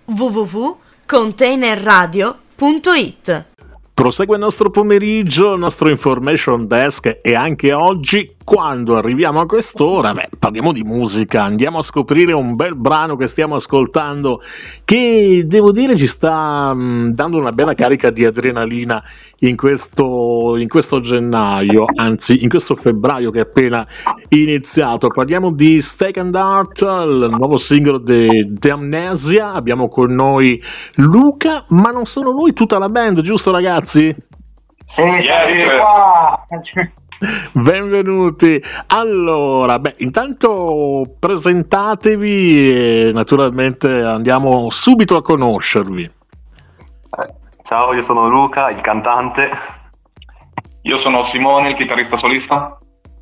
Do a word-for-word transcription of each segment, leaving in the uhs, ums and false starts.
w w w punto container radio punto it. Prosegue il nostro pomeriggio, il nostro information desk, e anche oggi, quando arriviamo a quest'ora, beh, parliamo di musica, andiamo a scoprire un bel brano che stiamo ascoltando, che devo dire ci sta mh, dando una bella carica di adrenalina in questo, in questo gennaio, anzi in questo febbraio che è appena iniziato. Parliamo di Second Art, il nuovo singolo di The Amnesia. Abbiamo con noi Luca, ma non solo lui, tutta la band, giusto ragazzi? Sì, yes, qua. Benvenuti. Allora, beh, intanto presentatevi e naturalmente andiamo subito a conoscervi. Ciao, io sono Luca, il cantante. Io sono Simone, il chitarrista solista.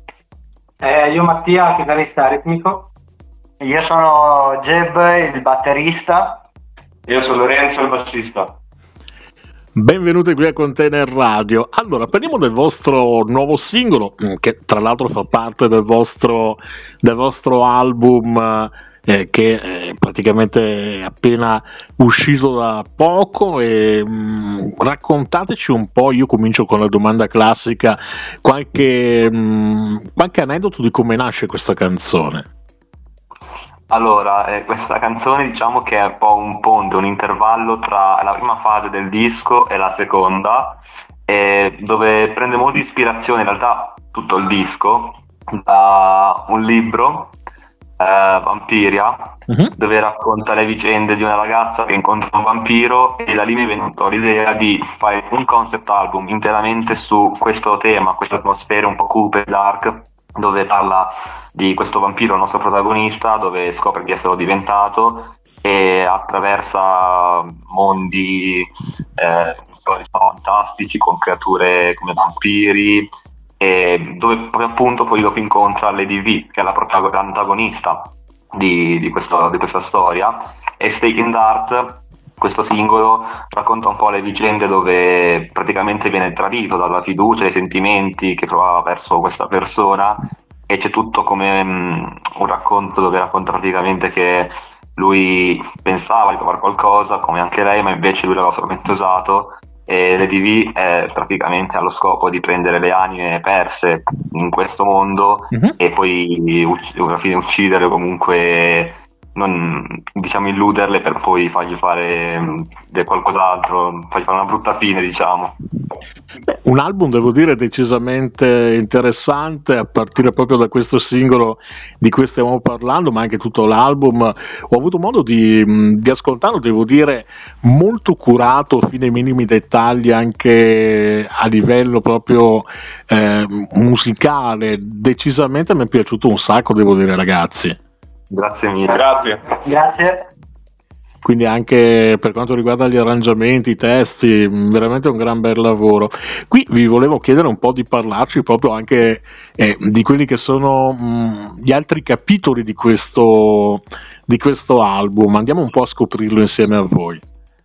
Eh, io Mattia, chitarrista ritmico. Io sono Jeb, il batterista. Io sono Lorenzo, il bassista. Benvenuti qui a Container Radio. Allora, parliamo del vostro nuovo singolo, che tra l'altro fa parte del vostro, del vostro album eh, che è praticamente appena uscito da poco, e mh, raccontateci un po', io comincio con la domanda classica, qualche, mh, qualche aneddoto di come nasce questa canzone. Allora, eh, questa canzone diciamo che è un po' un ponte, un intervallo tra la prima fase del disco e la seconda, eh, dove prende molta ispirazione, in realtà tutto il disco, da un libro, eh, Vampiria, uh-huh. dove racconta le vicende di una ragazza che incontra un vampiro, e da lì mi è venuta l'idea di fare un concept album interamente su questo tema, questa atmosfera un po' cupe, dark, dove parla di questo vampiro, il nostro protagonista, dove scopre di esserlo diventato e attraversa mondi eh, fantastici con creature come vampiri, e dove poi appunto poi dopo incontra Lady V, che è la protagonista di, di, questo, di questa storia. E Second Art, questo singolo, racconta un po' le vicende dove praticamente viene tradito dalla fiducia e i sentimenti che provava verso questa persona, e c'è tutto come um, un racconto dove racconta praticamente che lui pensava di provare qualcosa come anche lei, ma invece lui l'aveva solamente usato, e Lady V è praticamente allo scopo di prendere le anime perse in questo mondo, mm-hmm. e poi ucc- alla fine ucciderle, comunque non, diciamo, illuderle per poi fargli fare del qualcos'altro, fargli fare una brutta fine, diciamo. Beh, un album, devo dire, decisamente interessante, a partire proprio da questo singolo di cui stiamo parlando, ma anche tutto l'album. Ho avuto modo di, di ascoltarlo, devo dire, molto curato fino ai minimi dettagli, anche a livello proprio eh, musicale. Decisamente mi è piaciuto un sacco, devo dire, ragazzi. Grazie mille. Grazie. Grazie. Quindi anche per quanto riguarda gli arrangiamenti, i testi, veramente un gran bel lavoro. Qui vi volevo chiedere un po' di parlarci proprio anche eh, di quelli che sono mh, gli altri capitoli di questo, di questo album. Andiamo un po' a scoprirlo insieme a voi.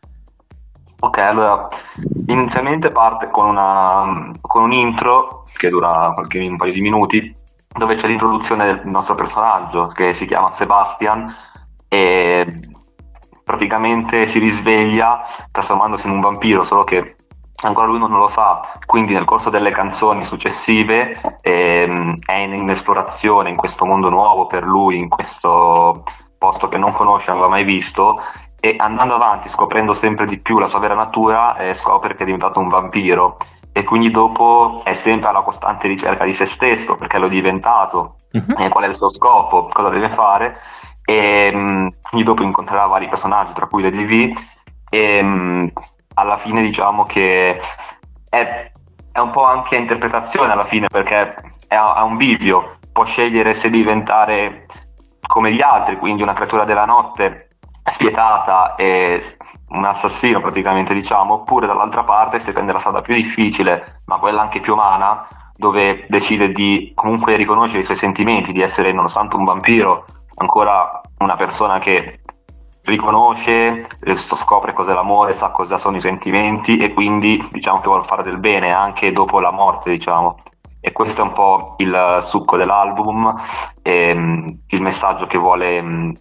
Ok, allora inizialmente parte con una con un intro che dura qualche un paio di minuti, dove c'è l'introduzione del nostro personaggio, che si chiama Sebastian, e praticamente si risveglia trasformandosi in un vampiro, solo che ancora lui non lo sa. Quindi nel corso delle canzoni successive ehm, è in, in esplorazione in questo mondo nuovo per lui, in questo posto che non conosce, non aveva mai visto, e andando avanti, scoprendo sempre di più la sua vera natura, eh, scopre che è diventato un vampiro. E quindi dopo è sempre alla costante ricerca di se stesso, perché lo è diventato, uh-huh. e qual è il suo scopo, cosa deve fare, e mh, quindi dopo incontrerà vari personaggi, tra cui Lady V, e mh, alla fine diciamo che è, è un po' anche interpretazione alla fine, perché è a, a un bivio, può scegliere se diventare come gli altri, quindi una creatura della notte spietata e un assassino praticamente, diciamo, oppure dall'altra parte si prende la strada più difficile, ma quella anche più umana, dove decide di comunque riconoscere i suoi sentimenti, di essere, nonostante un vampiro, ancora una persona che riconosce, scopre cos'è l'amore, sa cosa sono i sentimenti, e quindi diciamo che vuole fare del bene anche dopo la morte, diciamo. E questo è un po' il succo dell'album, e, il messaggio che vuole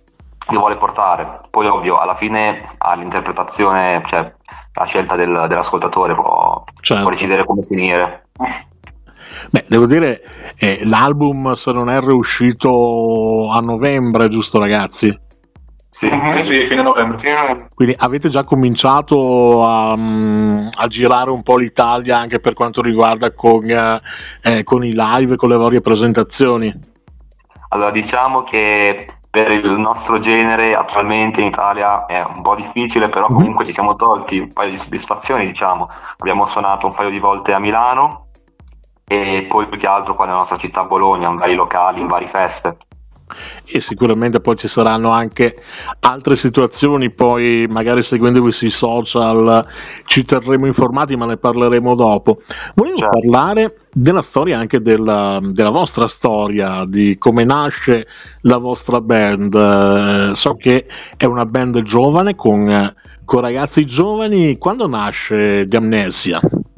li vuole portare. Poi ovvio, alla fine all'interpretazione, cioè la scelta del, dell'ascoltatore può, certo. può decidere come finire. Beh, devo dire, eh, l'album, se non erro, è uscito a novembre, giusto ragazzi? Sì, uh-huh. sì, fine novembre. Quindi avete già cominciato a, a girare un po' l'Italia anche per quanto riguarda con, eh, con i live, con le varie presentazioni? Allora, diciamo che per il nostro genere attualmente in Italia è un po' difficile, però comunque mm-hmm. ci siamo tolti un paio di soddisfazioni, diciamo. Abbiamo suonato un paio di volte a Milano e poi più che altro qua nella nostra città Bologna, in vari locali, in varie feste. E sicuramente poi ci saranno anche altre situazioni, poi magari seguendovi sui social ci terremo informati, ma ne parleremo dopo. Volevo certo. parlare della storia anche della, della vostra storia, di come nasce la vostra band. So che è una band giovane con, con ragazzi giovani. Quando nasce Diamnesia?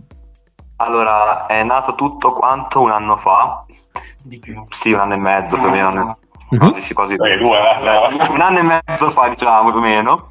Allora, è nato tutto quanto un anno fa, di più. Sì, un anno e mezzo più o meno. Quasi, quasi eh, due, eh. un anno e mezzo fa, diciamo, più o meno.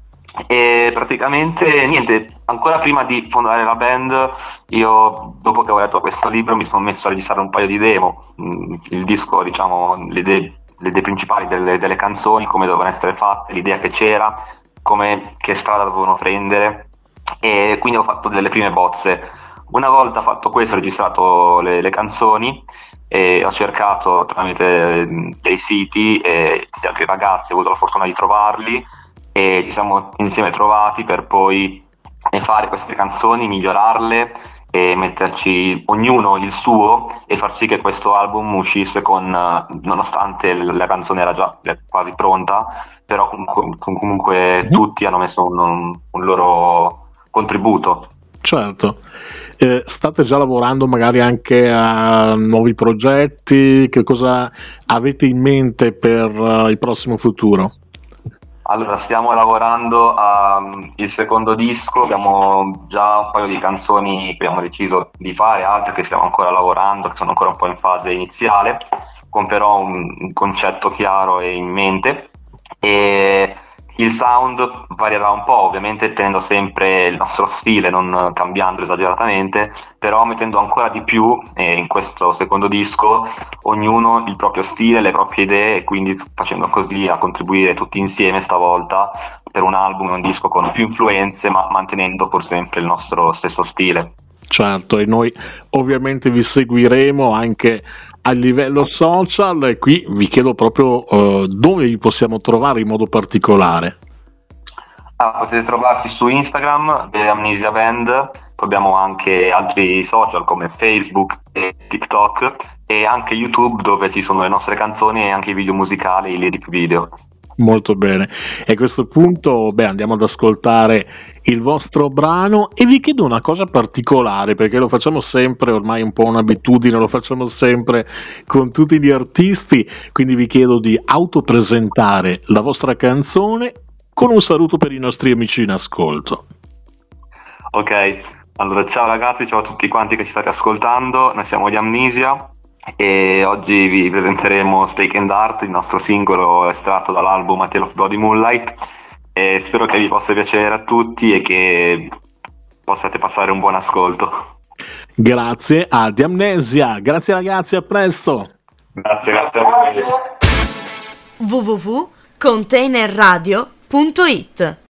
E praticamente niente, ancora prima di fondare la band, io dopo che ho letto questo libro mi sono messo a registrare un paio di demo, il disco, diciamo, le idee, le idee principali delle, delle canzoni, come dovevano essere fatte, l'idea che c'era, come, che strada dovevano prendere, e quindi ho fatto delle prime bozze. Una volta fatto questo, ho registrato le, le canzoni e ho cercato tramite dei siti e di altri ragazzi, ho avuto la fortuna di trovarli e ci siamo insieme trovati per poi fare queste canzoni, migliorarle e metterci ognuno il suo e far sì che questo album uscisse con, nonostante la canzone era già quasi pronta, però comunque, comunque tutti hanno messo un, un loro contributo. Certo. Eh, state già lavorando magari anche a nuovi progetti? Che cosa avete in mente per uh, il prossimo futuro? Allora, stiamo lavorando al secondo disco, abbiamo già un paio di canzoni che abbiamo deciso di fare, altre che stiamo ancora lavorando, che sono ancora un po' in fase iniziale, con però un, un concetto chiaro e in mente. E il sound varierà un po', ovviamente tenendo sempre il nostro stile, non cambiando esageratamente, però mettendo ancora di più eh, in questo secondo disco ognuno il proprio stile, le proprie idee, e quindi facendo così a contribuire tutti insieme stavolta per un album, un disco con più influenze, ma mantenendo pur sempre il nostro stesso stile. Certo, e noi ovviamente vi seguiremo anche a livello social, e qui vi chiedo proprio uh, dove vi possiamo trovare in modo particolare. Ah, potete trovarci su Instagram, The Amnesia Band, poi abbiamo anche altri social come Facebook e TikTok e anche YouTube, dove ci sono le nostre canzoni e anche i video musicali, i lyric video. Molto bene, e a questo punto beh, andiamo ad ascoltare il vostro brano e vi chiedo una cosa particolare, perché lo facciamo sempre, ormai un po' un'abitudine, lo facciamo sempre con tutti gli artisti, quindi vi chiedo di autopresentare la vostra canzone con un saluto per i nostri amici in ascolto. Ok, allora ciao ragazzi, ciao a tutti quanti che ci state ascoltando, noi siamo gli Amnesia e oggi vi presenteremo Stake and Art, il nostro singolo estratto dall'album A Tale of Bloody Moonlight, e spero che vi possa piacere a tutti e che possiate passare un buon ascolto. Grazie a Diamnesia, grazie ragazzi, a presto. Grazie, grazie a voi. w w w punto container radio punto it